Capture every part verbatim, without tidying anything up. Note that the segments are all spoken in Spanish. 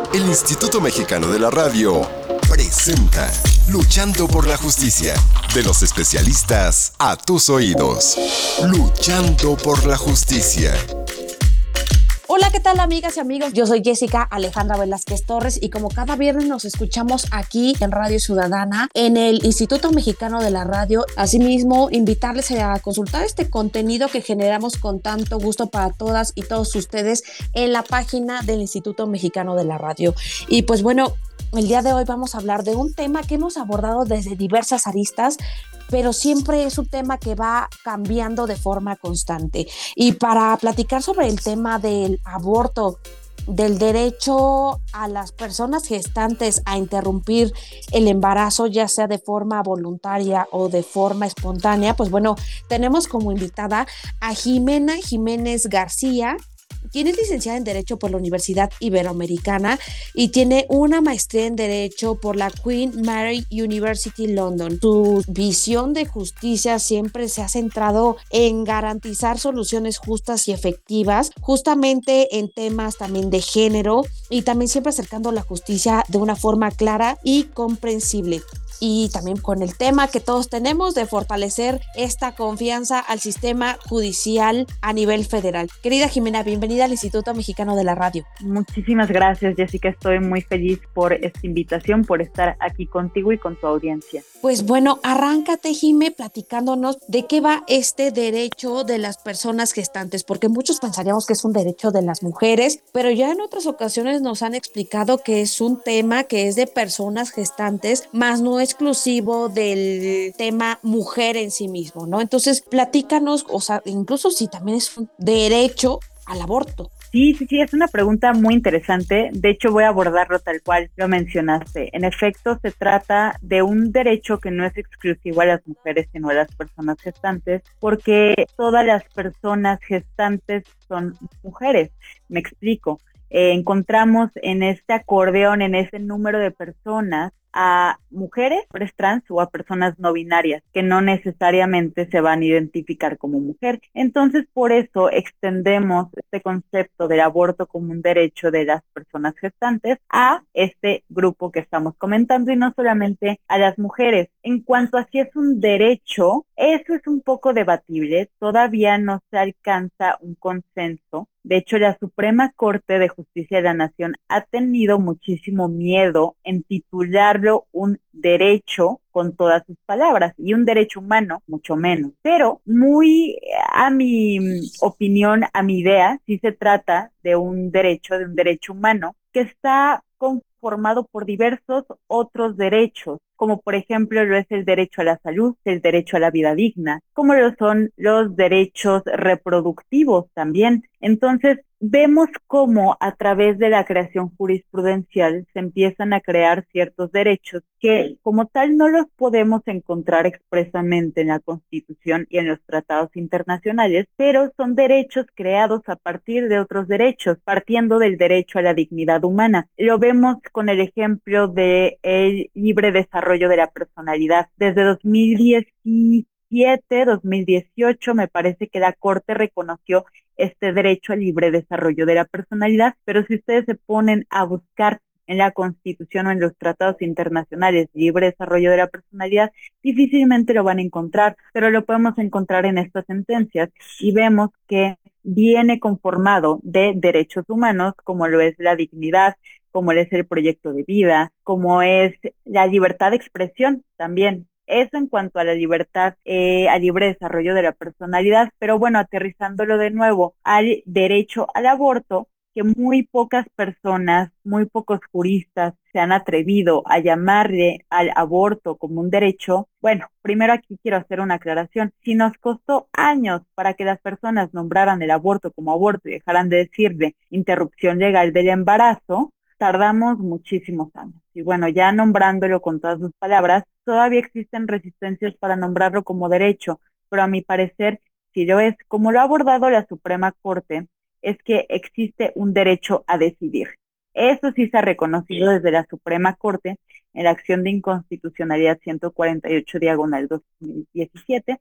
El Instituto Mexicano de la Radio presenta Luchando por la Justicia. De los especialistas a tus oídos. Luchando por la Justicia. Hola, ¿qué tal, amigas y amigos? Yo soy Jessica Alejandra Velázquez Torres y como cada viernes nos escuchamos aquí en Radio Ciudadana, en el Instituto Mexicano de la Radio. Asimismo, invitarles a consultar este contenido que generamos con tanto gusto para todas y todos ustedes en la página del Instituto Mexicano de la Radio. Y pues bueno, el día de hoy vamos a hablar de un tema que hemos abordado desde diversas aristas, pero siempre es un tema que va cambiando de forma constante. Y para platicar sobre el tema del aborto, del derecho a las personas gestantes a interrumpir el embarazo, ya sea de forma voluntaria o de forma espontánea, pues bueno, tenemos como invitada a Jimena Jiménez García, quien es licenciada en Derecho por la Universidad Iberoamericana y tiene una maestría en Derecho por la Queen Mary University London. Su visión de justicia siempre se ha centrado en garantizar soluciones justas y efectivas, justamente en temas también de género, y también siempre acercando la justicia de una forma clara y comprensible. Y también con el tema que todos tenemos de fortalecer esta confianza al sistema judicial a nivel federal. Querida Jimena, bienvenida al Instituto Mexicano de la Radio. Muchísimas gracias, Jessica. Estoy muy feliz por esta invitación, por estar aquí contigo y con tu audiencia. Pues bueno, arráncate, Jime, platicándonos de qué va este derecho de las personas gestantes, porque muchos pensaríamos que es un derecho de las mujeres, pero ya en otras ocasiones nos han explicado que es un tema que es de personas gestantes, más no es exclusivo del tema mujer en sí mismo, ¿no? Entonces, platícanos, o sea, incluso si también es un derecho al aborto. Sí, sí, sí, es una pregunta muy interesante. De hecho, voy a abordarlo tal cual lo mencionaste. En efecto, se trata de un derecho que no es exclusivo a las mujeres, sino a las personas gestantes, porque todas las personas gestantes son mujeres. Me explico. Eh, encontramos en este acordeón, en ese número de personas, a mujeres, hombres trans o a personas no binarias que no necesariamente se van a identificar como mujer. Entonces, por eso extendemos este concepto del aborto como un derecho de las personas gestantes a este grupo que estamos comentando y no solamente a las mujeres. En cuanto a si es un derecho, eso es un poco debatible. Todavía no se alcanza un consenso. De hecho, la Suprema Corte de Justicia de la Nación ha tenido muchísimo miedo en titularlo un derecho con todas sus palabras y un derecho humano mucho menos. Pero muy a mi opinión, a mi idea, sí se trata de un derecho, de un derecho humano que está conformado por diversos otros derechos, como por ejemplo lo es el derecho a la salud, el derecho a la vida digna, como lo son los derechos reproductivos también. Entonces, vemos cómo a través de la creación jurisprudencial se empiezan a crear ciertos derechos que como tal no los podemos encontrar expresamente en la Constitución y en los tratados internacionales, pero son derechos creados a partir de otros derechos, partiendo del derecho a la dignidad humana. Lo vemos con el ejemplo del libre desarrollo de la personalidad. Desde dos mil diecisiete, dos mil dieciocho, me parece que la Corte reconoció este derecho al libre desarrollo de la personalidad, pero si ustedes se ponen a buscar en la Constitución o en los tratados internacionales libre desarrollo de la personalidad, difícilmente lo van a encontrar, pero lo podemos encontrar en estas sentencias y vemos que viene conformado de derechos humanos como lo es la dignidad, como es el proyecto de vida, como es la libertad de expresión también. Eso en cuanto a la libertad, eh, al libre desarrollo de la personalidad, pero bueno, aterrizándolo de nuevo al derecho al aborto, que muy pocas personas, muy pocos juristas se han atrevido a llamarle al aborto como un derecho. Bueno, primero aquí quiero hacer una aclaración. Si nos costó años para que las personas nombraran el aborto como aborto y dejaran de decirle interrupción legal del embarazo, tardamos muchísimos años. Y bueno, ya nombrándolo con todas sus palabras, todavía existen resistencias para nombrarlo como derecho, pero a mi parecer, si lo es, como lo ha abordado la Suprema Corte, es que existe un derecho a decidir. Eso sí se ha reconocido desde la Suprema Corte en la acción de inconstitucionalidad ciento cuarenta y ocho diagonal dos mil diecisiete,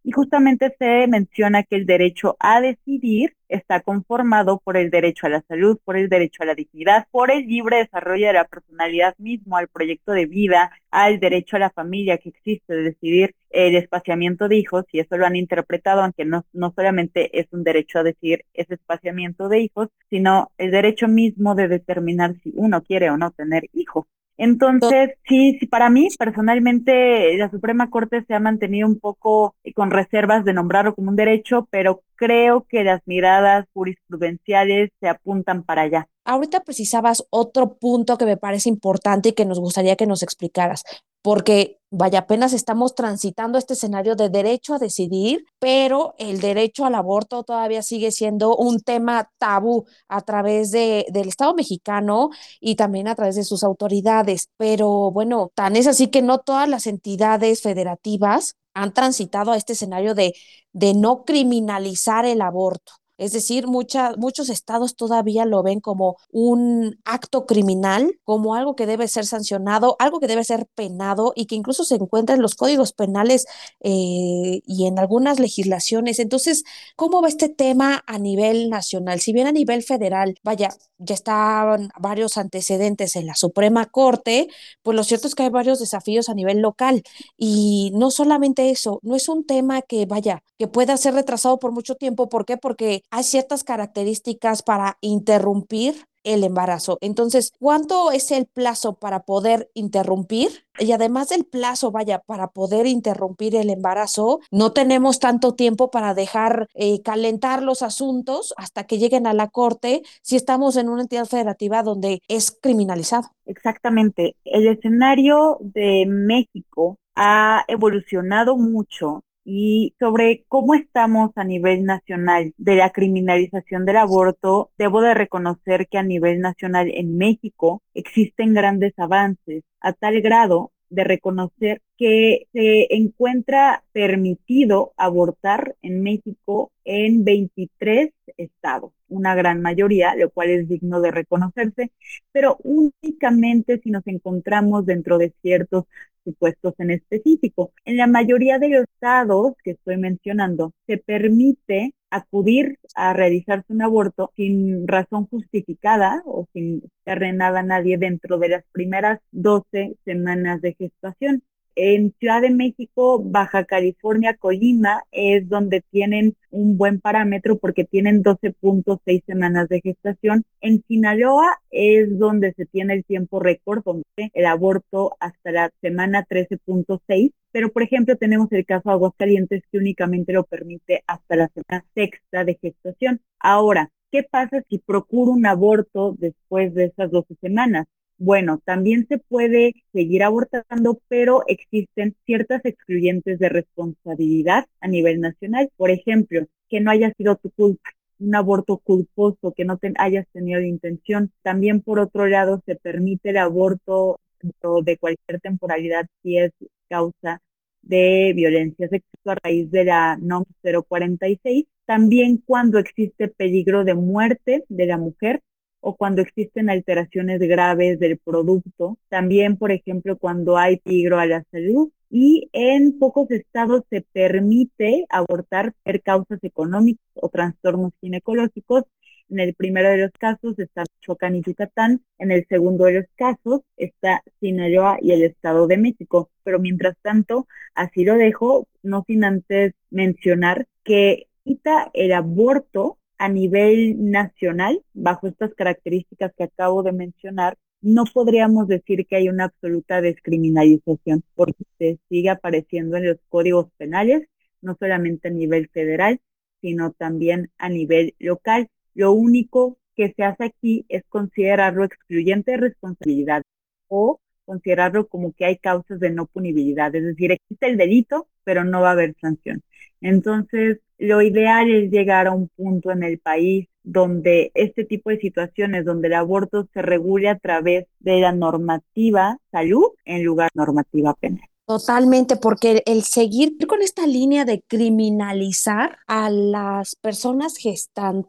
y justamente se menciona que el derecho a decidir está conformado por el derecho a la salud, por el derecho a la dignidad, por el libre desarrollo de la personalidad mismo, al proyecto de vida, al derecho a la familia que existe, de decidir el espaciamiento de hijos, y eso lo han interpretado, aunque no, no solamente es un derecho a decidir ese espaciamiento de hijos, sino el derecho mismo de determinar si uno quiere o no tener hijos. Entonces, sí, sí, para mí personalmente la Suprema Corte se ha mantenido un poco con reservas de nombrarlo como un derecho, pero creo que las miradas jurisprudenciales se apuntan para allá. Ahorita precisabas otro punto que me parece importante y que nos gustaría que nos explicaras, porque vaya, apenas estamos transitando este escenario de derecho a decidir, pero el derecho al aborto todavía sigue siendo un tema tabú a través de, del Estado mexicano y también a través de sus autoridades. Pero bueno, tan es así que no todas las entidades federativas han transitado a este escenario de, de no criminalizar el aborto. Es decir, mucha, muchos estados todavía lo ven como un acto criminal, como algo que debe ser sancionado, algo que debe ser penado y que incluso se encuentra en los códigos penales eh, y en algunas legislaciones. Entonces, ¿cómo va este tema a nivel nacional? Si bien a nivel federal, vaya, ya estaban varios antecedentes en la Suprema Corte, pues lo cierto es que hay varios desafíos a nivel local. Y no solamente eso, no es un tema que vaya, que pueda ser retrasado por mucho tiempo. ¿Por qué? Porque hay ciertas características para interrumpir el embarazo. Entonces, ¿cuánto es el plazo para poder interrumpir? Y además del plazo, vaya, para poder interrumpir el embarazo, no tenemos tanto tiempo para dejar eh, calentar los asuntos hasta que lleguen a la corte si estamos en una entidad federativa donde es criminalizado. Exactamente. El escenario de México ha evolucionado mucho y sobre cómo estamos a nivel nacional de la criminalización del aborto, debo de reconocer que a nivel nacional en México existen grandes avances, a tal grado de reconocer que se encuentra permitido abortar en México en veintitrés estados, una gran mayoría, lo cual es digno de reconocerse, pero únicamente si nos encontramos dentro de ciertos supuestos en específico. En la mayoría de los estados que estoy mencionando, se permite acudir a realizarse un aborto sin razón justificada o sin darle nada a nadie dentro de las primeras doce semanas de gestación. En Ciudad de México, Baja California, Colima es donde tienen un buen parámetro porque tienen doce punto seis semanas de gestación. En Sinaloa es donde se tiene el tiempo récord, donde el aborto hasta la semana trece punto seis. Pero, por ejemplo, tenemos el caso de Aguascalientes que únicamente lo permite hasta la semana sexta de gestación. Ahora, ¿qué pasa si procuro un aborto después de esas doce semanas? Bueno, también se puede seguir abortando, pero existen ciertas excluyentes de responsabilidad a nivel nacional. Por ejemplo, que no haya sido tu culpa, un aborto culposo, que no te hayas tenido intención. También, por otro lado, se permite el aborto de cualquier temporalidad si es causa de violencia sexual a raíz de la NOM cero cuarenta y seis. También cuando existe peligro de muerte de la mujer, o cuando existen alteraciones graves del producto, también, por ejemplo, cuando hay peligro a la salud, y en pocos estados se permite abortar por causas económicas o trastornos ginecológicos. En el primero de los casos está Michoacán y Yucatán, en el segundo de los casos está Sinaloa y el Estado de México, pero mientras tanto, así lo dejo, no sin antes mencionar que quita el aborto a nivel nacional, bajo estas características que acabo de mencionar, no podríamos decir que hay una absoluta descriminalización, porque se sigue apareciendo en los códigos penales, no solamente a nivel federal, sino también a nivel local. Lo único que se hace aquí es considerarlo excluyente de responsabilidad o considerarlo como que hay causas de no punibilidad, es decir, existe el delito, pero no va a haber sanción. Entonces, lo ideal es llegar a un punto en el país donde este tipo de situaciones, donde el aborto se regule a través de la normativa salud en lugar de normativa penal. Totalmente, porque el seguir con esta línea de criminalizar a las personas gestantes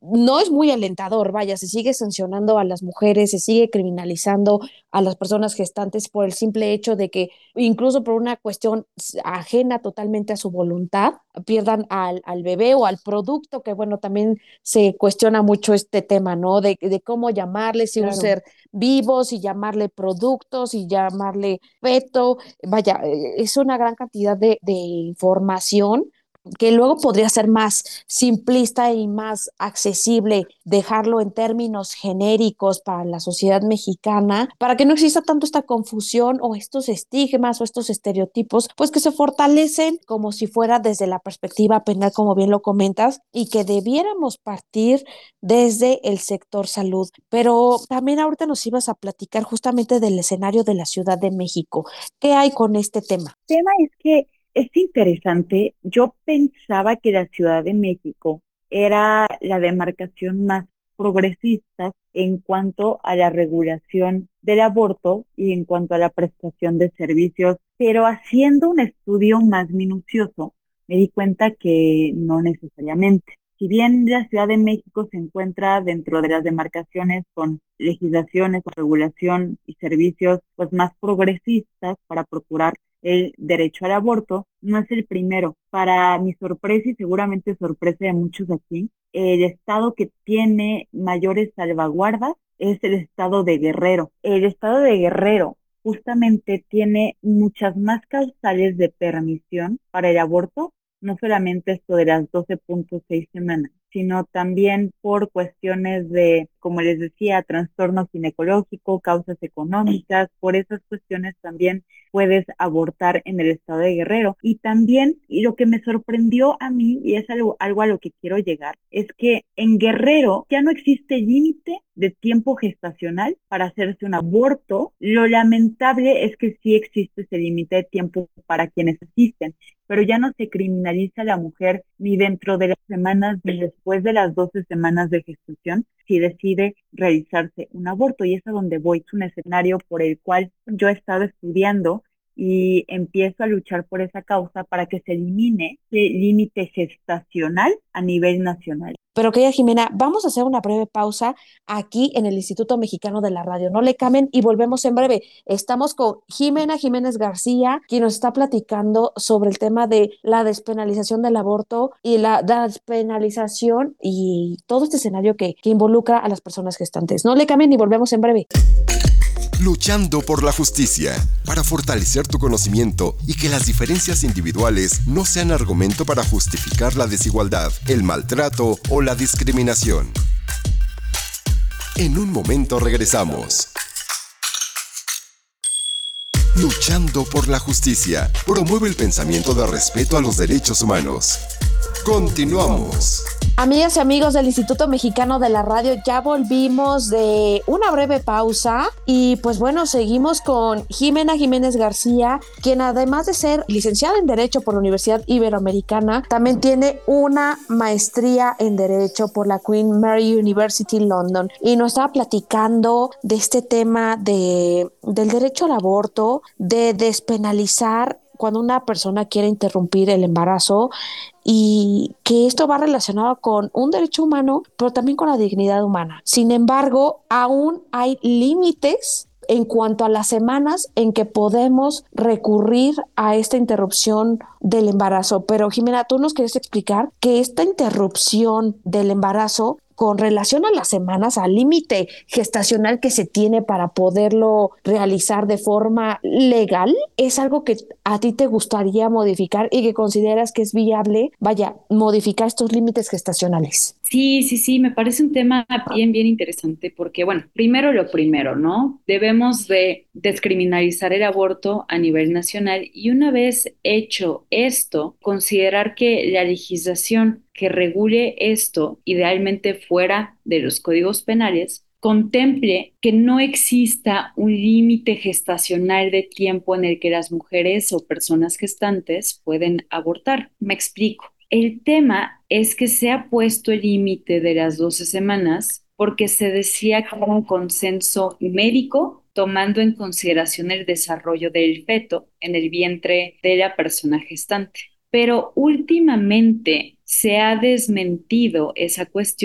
no es muy alentador, vaya, se sigue sancionando a las mujeres, se sigue criminalizando a las personas gestantes por el simple hecho de que, incluso por una cuestión ajena totalmente a su voluntad, pierdan al, al bebé o al producto, que bueno, también se cuestiona mucho este tema, ¿no? De, de cómo llamarle, si un Claro. ser vivo, si llamarle producto, si llamarle feto, vaya, eh, es una gran cantidad de, de información que luego podría ser más simplista y más accesible, dejarlo en términos genéricos para la sociedad mexicana, para que no exista tanto esta confusión o estos estigmas o estos estereotipos, pues que se fortalecen como si fuera desde la perspectiva penal, como bien lo comentas, y que debiéramos partir desde el sector salud. Pero también ahorita nos ibas a platicar justamente del escenario de la Ciudad de México. ¿Qué hay con este tema? El tema es que es interesante. Yo pensaba que la Ciudad de México era la demarcación más progresista en cuanto a la regulación del aborto y en cuanto a la prestación de servicios, pero haciendo un estudio más minucioso, me di cuenta que no necesariamente. Si bien la Ciudad de México se encuentra dentro de las demarcaciones con legislaciones, regulación y servicios pues más progresistas para procurar el derecho al aborto, no es el primero. Para mi sorpresa y seguramente sorpresa de muchos aquí, el estado que tiene mayores salvaguardas es el estado de Guerrero. El estado de Guerrero justamente tiene muchas más causales de permisión para el aborto, no solamente esto de las doce punto seis semanas, sino también por cuestiones de, como les decía, trastorno ginecológico, causas económicas. Por esas cuestiones también puedes abortar en el estado de Guerrero. Y también, y lo que me sorprendió a mí, y es algo, algo a lo que quiero llegar, es que en Guerrero ya no existe límite de tiempo gestacional para hacerse un aborto. Lo lamentable es que sí existe ese límite de tiempo para quienes asisten, pero ya no se criminaliza a la mujer ni dentro de las semanas ni después de las doce semanas de gestación si decide realizarse un aborto. Y es a donde voy. Es un escenario por el cual yo he estado estudiando y empiezo a luchar por esa causa para que se elimine el límite gestacional a nivel nacional. Pero querida Jimena, vamos a hacer una breve pausa aquí en el Instituto Mexicano de la Radio. No le cambien y volvemos en breve. Estamos con Jimena Jiménez García, quien nos está platicando sobre el tema de la despenalización del aborto y la despenalización y todo este escenario que, que involucra a las personas gestantes. No le cambien y volvemos en breve. Luchando por la justicia, para fortalecer tu conocimiento y que las diferencias individuales no sean argumento para justificar la desigualdad, el maltrato o la discriminación. En un momento regresamos. Luchando por la justicia, promueve el pensamiento de respeto a los derechos humanos. Continuamos. Amigas y amigos del Instituto Mexicano de la Radio, ya volvimos de una breve pausa y pues bueno, seguimos con Jimena Jiménez García, quien además de ser licenciada en Derecho por la Universidad Iberoamericana, también tiene una maestría en Derecho por la Queen Mary University London y nos estaba platicando de este tema de, del derecho al aborto, de despenalizar cuando una persona quiere interrumpir el embarazo y que esto va relacionado con un derecho humano, pero también con la dignidad humana. Sin embargo, aún hay límites en cuanto a las semanas en que podemos recurrir a esta interrupción del embarazo. Pero Jimena, tú nos quieres explicar que esta interrupción del embarazo con relación a las semanas, al límite gestacional que se tiene para poderlo realizar de forma legal, es algo que a ti te gustaría modificar y que consideras que es viable, vaya, modificar estos límites gestacionales. Sí, sí, sí, me parece un tema bien, bien interesante porque, bueno, primero lo primero, ¿no? Debemos de descriminalizar el aborto a nivel nacional y una vez hecho esto, considerar que la legislación que regule esto, idealmente fuera de los códigos penales, contemple que no exista un límite gestacional de tiempo en el que las mujeres o personas gestantes pueden abortar. Me explico. El tema es que se ha puesto el límite de las doce semanas porque se decía que era un consenso médico tomando en consideración el desarrollo del feto en el vientre de la persona gestante. Pero últimamente se ha desmentido esa cuestión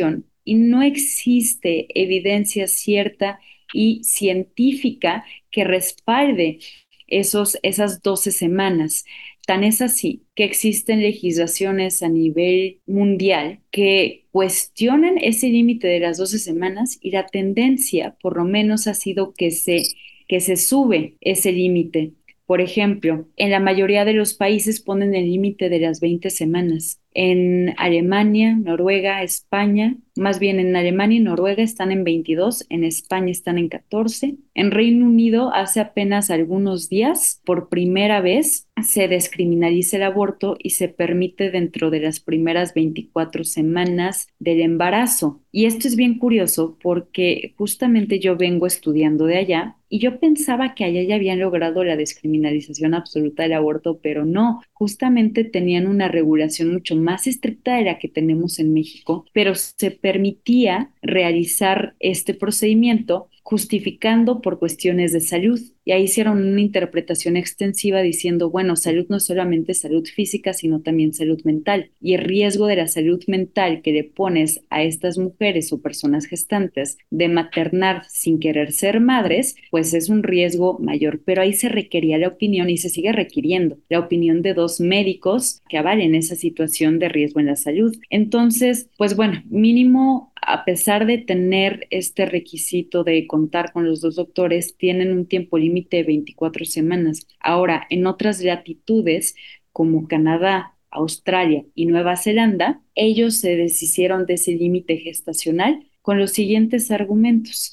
y no existe evidencia cierta y científica que respalde esos, esas doce semanas. Tan es así que existen legislaciones a nivel mundial que cuestionan ese límite de las doce semanas y la tendencia, por lo menos, ha sido que se, que se sube ese límite. Por ejemplo, en la mayoría de los países ponen el límite de las veinte semanas. En Alemania, Noruega, España, más bien en Alemania y Noruega están en veintidós, en España están en catorce. En Reino Unido, hace apenas algunos días, por primera vez, se descriminaliza el aborto y se permite dentro de las primeras veinticuatro semanas del embarazo. Y esto es bien curioso porque justamente yo vengo estudiando de allá y yo pensaba que allá ya habían logrado la descriminalización absoluta del aborto, pero no, justamente tenían una regulación mucho más estricta de la que tenemos en México, pero se permitía realizar este procedimiento justificando por cuestiones de salud. Y ahí hicieron una interpretación extensiva diciendo, bueno, salud no es solamente salud física, sino también salud mental. Y el riesgo de la salud mental que le pones a estas mujeres o personas gestantes de maternar sin querer ser madres, pues es un riesgo mayor. Pero ahí se requería la opinión y se sigue requiriendo la opinión de dos médicos que avalen esa situación de riesgo en la salud. Entonces, pues bueno, mínimo, a pesar de tener este requisito de contar con los dos doctores, tienen un tiempo límite de veinticuatro semanas. Ahora, en otras latitudes, como Canadá, Australia y Nueva Zelanda, ellos se deshicieron de ese límite gestacional con los siguientes argumentos.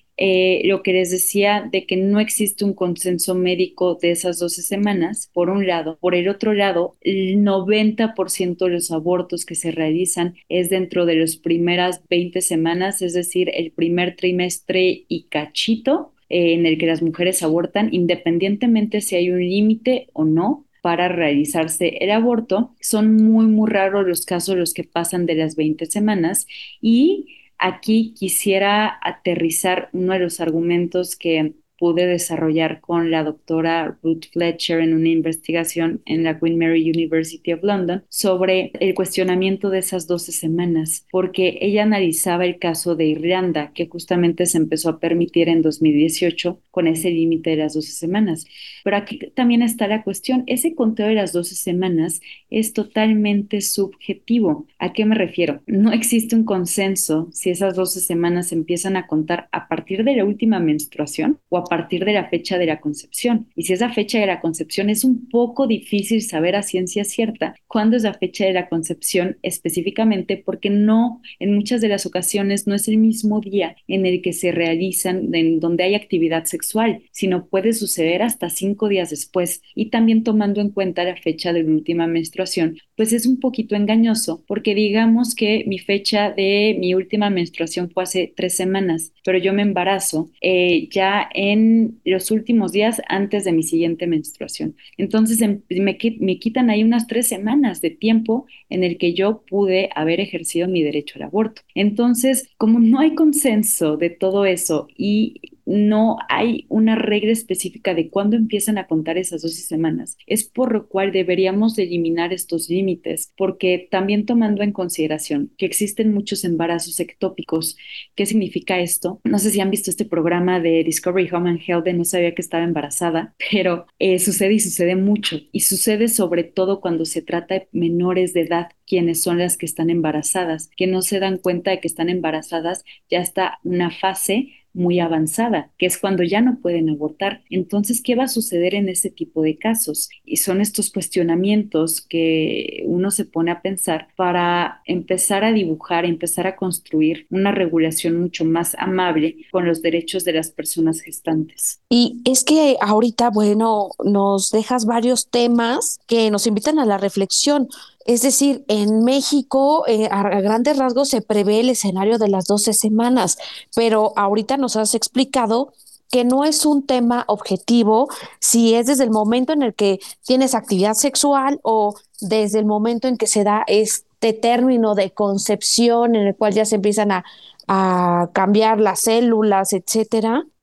Eh, lo que les decía de que no existe un consenso médico de esas doce semanas, por un lado. Por el otro lado, el noventa por ciento de los abortos que se realizan es dentro de las primeras veinte semanas, es decir, el primer trimestre y cachito, eh, en el que las mujeres abortan, independientemente si hay un límite o no para realizarse el aborto. Son muy, muy raros los casos los que pasan de las veinte semanas. Y aquí quisiera aterrizar uno de los argumentos que pude desarrollar con la doctora Ruth Fletcher en una investigación en la Queen Mary University of London sobre el cuestionamiento de esas doce semanas, porque ella analizaba el caso de Irlanda, que justamente se empezó a permitir en dos mil dieciocho con ese límite de las doce semanas. Pero aquí también está la cuestión, ese conteo de las doce semanas es totalmente subjetivo. ¿A qué me refiero? No existe un consenso si esas doce semanas empiezan a contar a partir de la última menstruación o a partir de la fecha de la concepción. Y si es la fecha de la concepción, es un poco difícil saber a ciencia cierta cuándo es la fecha de la concepción específicamente, porque no, en muchas de las ocasiones no es el mismo día en el que se realizan, en donde hay actividad sexual, sino puede suceder hasta cinco días después. Y también tomando en cuenta la fecha de la última menstruación, pues es un poquito engañoso, porque digamos que mi fecha de mi última menstruación fue hace tres semanas, pero yo me embarazo eh, ya en en los últimos días antes de mi siguiente menstruación. Entonces me, me quitan ahí unas tres semanas de tiempo en el que yo pude haber ejercido mi derecho al aborto. Entonces, como no hay consenso de todo eso y no hay una regla específica de cuándo empiezan a contar esas doce semanas, es por lo cual deberíamos eliminar estos límites, porque también tomando en consideración que existen muchos embarazos ectópicos. ¿Qué significa esto? No sé si han visto este programa de Discovery Home and Health de No sabía que estaba embarazada, pero eh, sucede y sucede mucho, y sucede sobre todo cuando se trata de menores de edad, quienes son las que están embarazadas, que no se dan cuenta de que están embarazadas ya hasta una fase muy avanzada, que es cuando ya no pueden abortar. Entonces, ¿qué va a suceder en ese tipo de casos? Y son estos cuestionamientos que uno se pone a pensar para empezar a dibujar, empezar a construir una regulación mucho más amable con los derechos de las personas gestantes. Y es que ahorita, bueno, nos dejas varios temas que nos invitan a la reflexión. Es decir, en México, eh, a grandes rasgos, se prevé el escenario de las doce semanas, pero ahorita nos has explicado que no es un tema objetivo si es desde el momento en el que tienes actividad sexual o desde el momento en que se da este término de concepción en el cual ya se empiezan a, a cambiar las células, etcétera.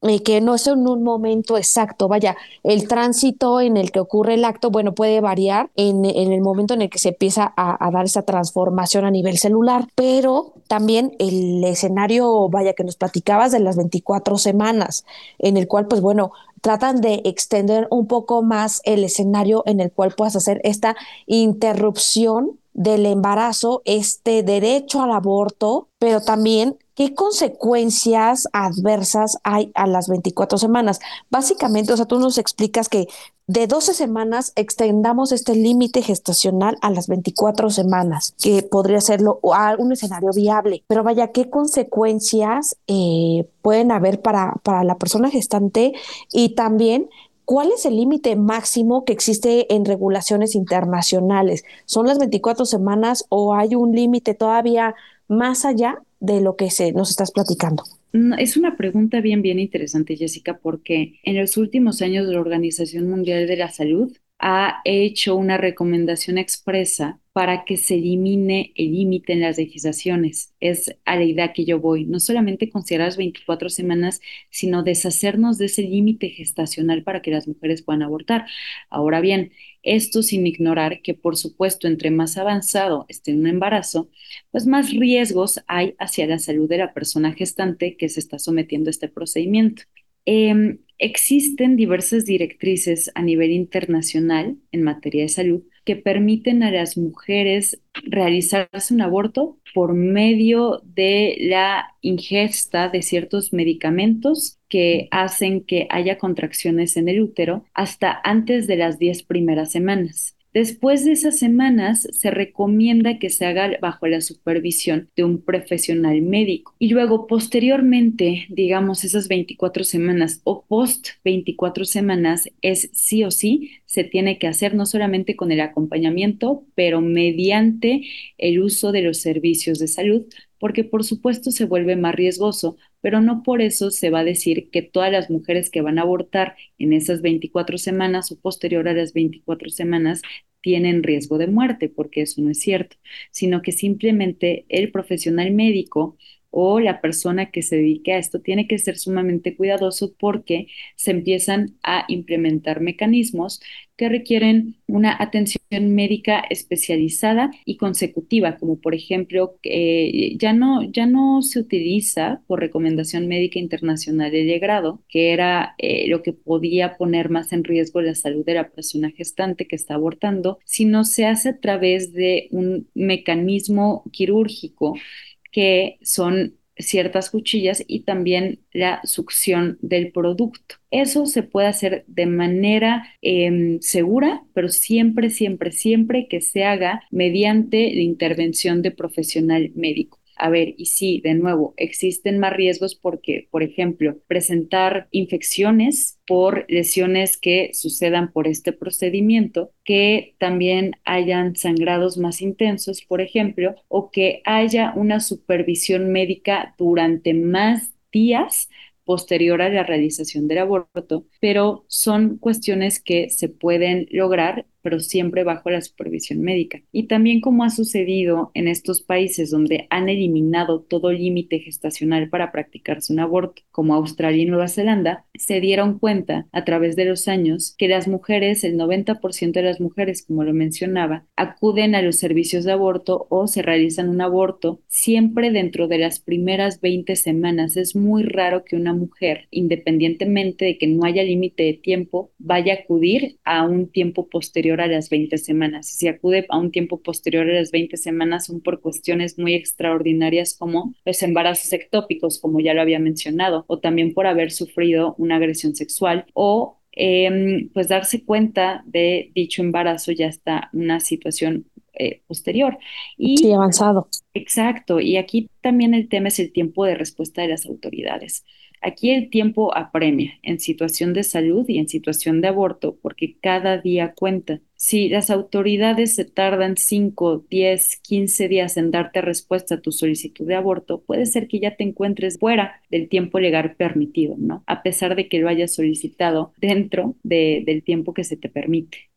eh, que no es en un momento exacto. Vaya, el tránsito en el que ocurre el acto, bueno, puede variar en, en el momento en el que se empieza a, a dar esa transformación a nivel celular, pero también el escenario, vaya, que nos platicabas de las veinticuatro semanas, en el cual, pues bueno, tratan de extender un poco más el escenario en el cual puedas hacer esta interrupción del embarazo, este derecho al aborto, pero también qué consecuencias adversas hay a las veinticuatro semanas. Básicamente, o sea, tú nos explicas que de doce semanas extendamos este límite gestacional a las veinticuatro semanas, que podría serlo a un escenario viable. Pero vaya, ¿qué consecuencias eh, pueden haber para, para la persona gestante? Y también, ¿cuál es el límite máximo que existe en regulaciones internacionales? ¿Son las veinticuatro semanas o hay un límite todavía más allá de lo que se, nos estás platicando? No, es una pregunta bien, bien interesante, Jessica, porque en los últimos años la Organización Mundial de la Salud ha hecho una recomendación expresa para que se elimine el límite en las legislaciones. Es a la idea que yo voy, no solamente considerar las veinticuatro semanas, sino deshacernos de ese límite gestacional para que las mujeres puedan abortar. Ahora bien, esto sin ignorar que, por supuesto, entre más avanzado esté un embarazo, pues más riesgos hay hacia la salud de la persona gestante que se está sometiendo a este procedimiento. Eh, existen diversas directrices a nivel internacional en materia de salud que permiten a las mujeres realizarse un aborto por medio de la ingesta de ciertos medicamentos que hacen que haya contracciones en el útero hasta antes de las diez primeras semanas. Después de esas semanas, se recomienda que se haga bajo la supervisión de un profesional médico. Y luego, posteriormente, digamos esas veinticuatro semanas o post veinticuatro semanas, es sí o sí, se tiene que hacer no solamente con el acompañamiento, pero mediante el uso de los servicios de salud, porque por supuesto se vuelve más riesgoso, pero no por eso se va a decir que todas las mujeres que van a abortar en esas veinticuatro semanas o posterior a las veinticuatro semanas tienen riesgo de muerte, porque eso no es cierto, sino que simplemente el profesional médico o la persona que se dedique a esto tiene que ser sumamente cuidadoso porque se empiezan a implementar mecanismos que requieren una atención médica especializada y consecutiva, como por ejemplo, eh, ya no, ya no se utiliza por recomendación médica internacional el legrado, que era eh, lo que podía poner más en riesgo la salud de la persona gestante que está abortando, sino se hace a través de un mecanismo quirúrgico que son ciertas cuchillas y también la succión del producto. Eso se puede hacer de manera eh, segura, pero siempre, siempre, siempre que se haga mediante la intervención de profesional médico. A ver, y sí, de nuevo, existen más riesgos porque, por ejemplo, presentar infecciones por lesiones que sucedan por este procedimiento, que también hayan sangrados más intensos, por ejemplo, o que haya una supervisión médica durante más días posterior a la realización del aborto, pero son cuestiones que se pueden lograr, pero siempre bajo la supervisión médica. Y también como ha sucedido en estos países donde han eliminado todo límite gestacional para practicarse un aborto, como Australia y Nueva Zelanda, se dieron cuenta a través de los años que las mujeres, el noventa por ciento de las mujeres, como lo mencionaba, acuden a los servicios de aborto o se realizan un aborto siempre dentro de las primeras veinte semanas. Es muy raro que una mujer, independientemente de que no haya límite de tiempo, vaya a acudir a un tiempo posterior a las veinte semanas. Si acude a un tiempo posterior a las veinte semanas son por cuestiones muy extraordinarias como los embarazos ectópicos, como ya lo había mencionado, o también por haber sufrido una agresión sexual o eh, pues darse cuenta de dicho embarazo ya está una situación eh, posterior. Sí, Y avanzado. exacto, y aquí también el tema es el tiempo de respuesta de las autoridades. Aquí el tiempo apremia en situación de salud y en situación de aborto porque cada día cuenta. Si las autoridades se tardan cinco, diez, quince días en darte respuesta a tu solicitud de aborto, puede ser que ya te encuentres fuera del tiempo legal permitido, ¿no? A pesar de que lo hayas solicitado dentro de, del tiempo que se te permite.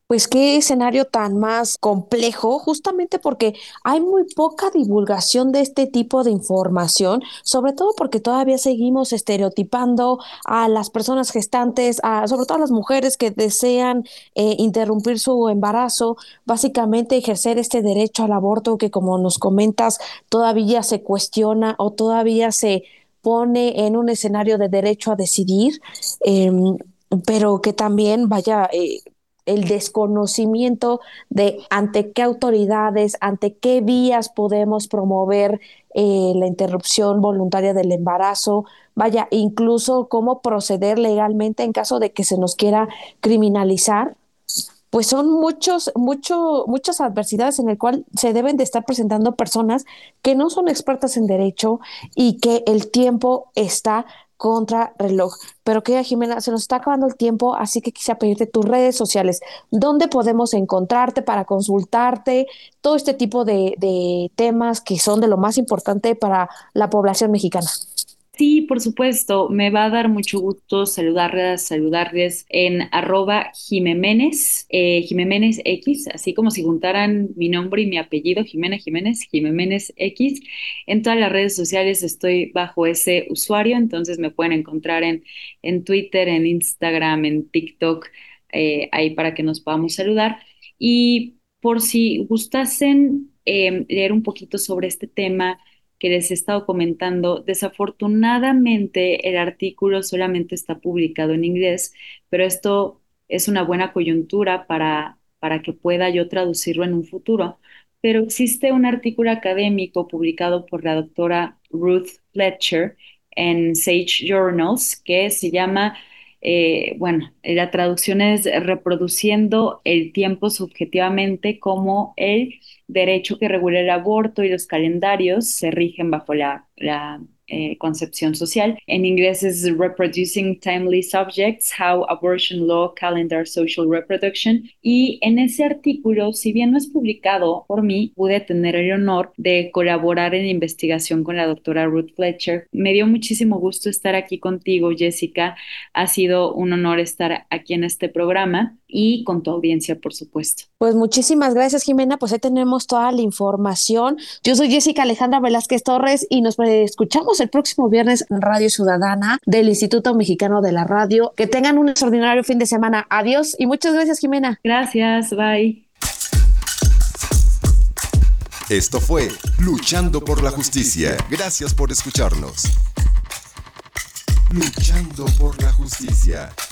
Pues qué escenario tan más complejo, justamente porque hay muy poca divulgación de este tipo de información, sobre todo porque todavía seguimos estereotipando a las personas gestantes, a, sobre todo a las mujeres que desean eh, interrumpir su embarazo, básicamente ejercer este derecho al aborto que, como nos comentas, todavía se cuestiona o todavía se pone en un escenario de derecho a decidir, eh, pero que también vaya... Eh, el desconocimiento de ante qué autoridades, ante qué vías podemos promover eh, la interrupción voluntaria del embarazo, vaya, incluso cómo proceder legalmente en caso de que se nos quiera criminalizar, pues son muchos, mucho, muchas adversidades en el cual se deben de estar presentando personas que no son expertas en derecho y que el tiempo está contra reloj. Pero que Jimena, se nos está acabando el tiempo, así que quisiera pedirte tus redes sociales, dónde podemos encontrarte para consultarte, todo este tipo de, de temas que son de lo más importante para la población mexicana. Sí, por supuesto, me va a dar mucho gusto saludarles, saludarles en arroba Jimemenes, eh, Jimemenes X, así como si juntaran mi nombre y mi apellido, Jimena Jiménez, Jimemenes X. En todas las redes sociales estoy bajo ese usuario, entonces me pueden encontrar en, en Twitter, en Instagram, en TikTok, eh, ahí para que nos podamos saludar. Y por si gustasen eh, leer un poquito sobre este tema que les he estado comentando, desafortunadamente el artículo solamente está publicado en inglés, pero esto es una buena coyuntura para, para que pueda yo traducirlo en un futuro. Pero existe un artículo académico publicado por la doctora Ruth Fletcher en Sage Journals que se llama, eh, bueno, la traducción es Reproduciendo el tiempo subjetivamente como el derecho que regula el aborto y los calendarios se rigen bajo la, la eh, concepción social. En inglés es Reproducing Timely Subjects, How Abortion Law, Calendar, Social Reproduction. Y en ese artículo, si bien no es publicado por mí, pude tener el honor de colaborar en la investigación con la doctora Ruth Fletcher. Me dio muchísimo gusto estar aquí contigo, Jessica. Ha sido un honor estar aquí en este programa y con tu audiencia, por supuesto. Pues muchísimas gracias, Jimena. Pues ahí tenemos toda la información. Yo soy Jessica Alejandra Velázquez Torres y nos escuchamos el próximo viernes en Radio Ciudadana del Instituto Mexicano de la Radio. Que tengan un extraordinario fin de semana. Adiós y muchas gracias, Jimena. Gracias, bye. Esto fue Luchando por la Justicia. Gracias por escucharnos. Luchando por la Justicia.